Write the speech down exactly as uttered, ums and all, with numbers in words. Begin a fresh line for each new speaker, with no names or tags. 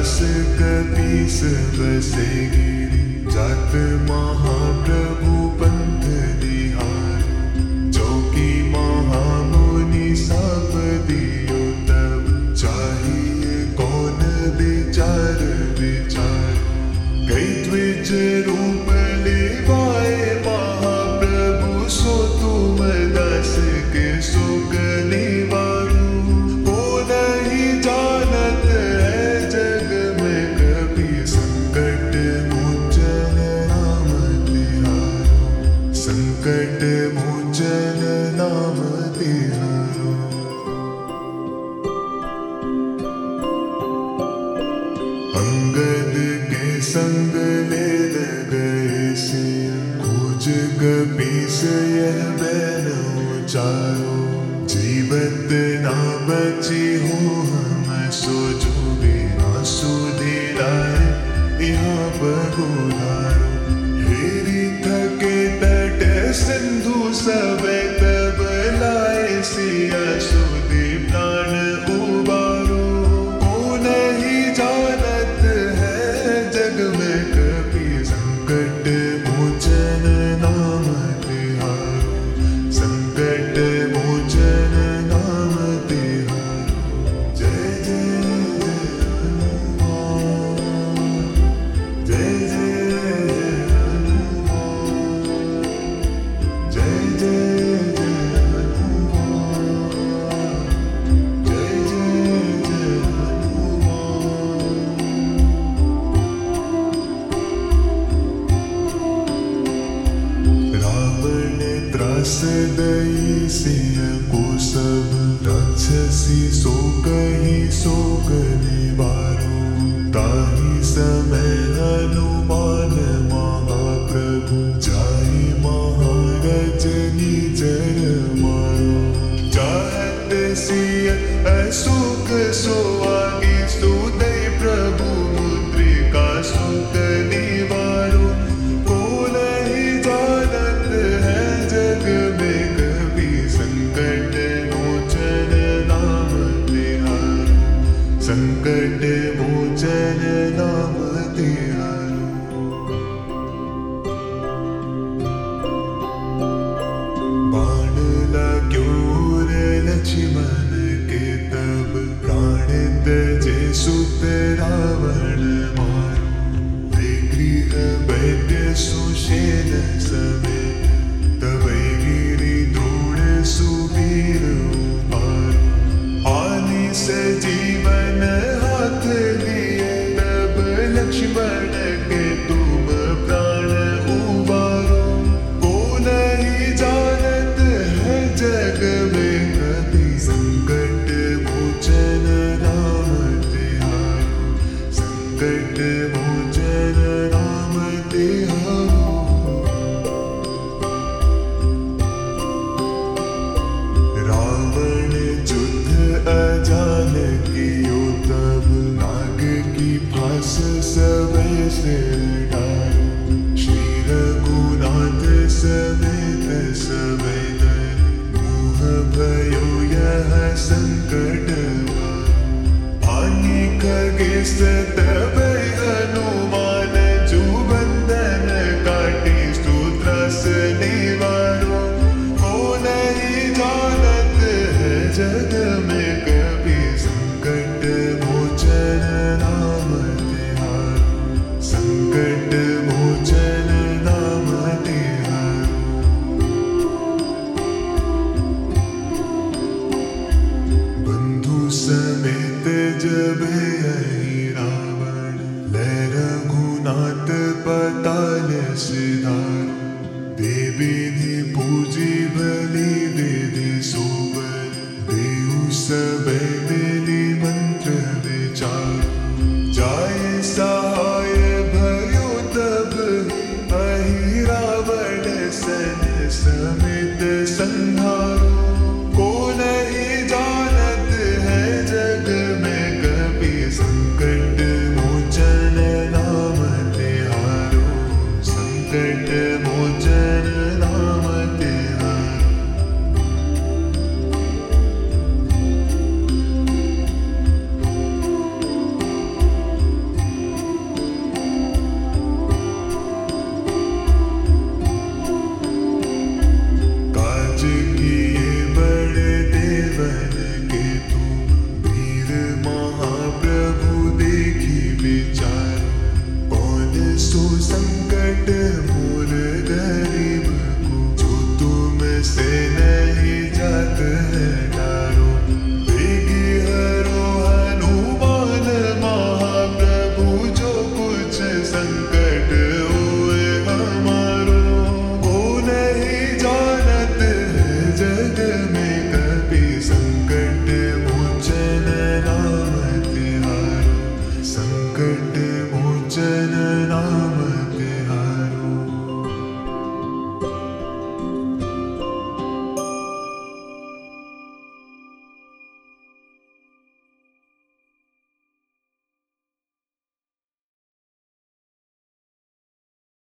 त्रास कपीस बसेगिरी जात महाप्रभु पंथ निहार चौकी महामुनि साप दियो तब चाहिए कौन विचार विचार कई द्विज रूप लेवाए महाप्रभु सो तुम दास के सुख निवारू को नहीं जानत है जग में कभी संकट मोचन नाम तिहारो संकट मोचन नाम तिहारो। अंगद के संग ले गए सिया खोज कपीस यह बैन उचारो जीवत ना बची हो हम सो जो बिना सुधी लाए यहाँ बहुधारो हेरी थके तट सिंधु सब तब लाए सिया सुधी प्राण उबारो को नहीं जानत है जग में कभी संकट मोचन नाम तिहारो संकट मोचन नाम तिहारो। जय जय हनुमान जय जय हनुमान जय जय हनुमान जय जय हनुमान। रावण त्रास दई सिंह को सब राक्षसी सो कही सोग निवारो ताहि समय हनुमान महाप्रभु जाहि महारज निजर मारो चाहत सिय असुख सो आगे सुदय प्रभु मुद्रिका सुख निवारो को नहीं जानत है जग में कभी संकट मोचन नाम तिहारो संकट मोचन नाम तिहारो। बाण लाग्यो रे लक्ष्मण के तब प्राण तजे सुत रावण मारो ते गृह वैद्य सुषेण समेत तबै गिरि द्रोण सुवीर उबारो आनि सजीवन हाथ लिए तब लक्ष्मण के तुम प्राण उबारो को नहीं जानत है जग में कभी संकट मोचन नाम तिहारो संकट मोचन नाम तिहारो। रावण युद्ध अजान कियो तब नाग की फांस समय से डारो श्री रघुनाथ समेत समय मोह भयो यह संकट आनि खगेश तब हनुमान जो बंधन काटी सूत्रस निवारो को नहीं जानत है जग में कभी संकट मोचन नाम तिहारो संकट मोचन नाम तिहारो। बंधु समेत जब आई रावण ले रघुनाथ पताल सिधारो देवी ने पूजी भली वेद सोबर देव सब मिली मंत्र विचार जाय सहाय भयो तब अहि रावण सन समेत संहारो को नहीं जानत है जग में कभी संकट मोचन नाम तिहारो संकट मोचन नाम तिहारो। सो संकट मोर गरीब को, जो तुम से नहीं जात है डारो। बेगी हरो हनुमान महाप्रभु, जो कुछ संकट होए हमारो। वो नहीं जानत है जग में कभी, संकट मोचन नाम तिहारो। संकट मोचन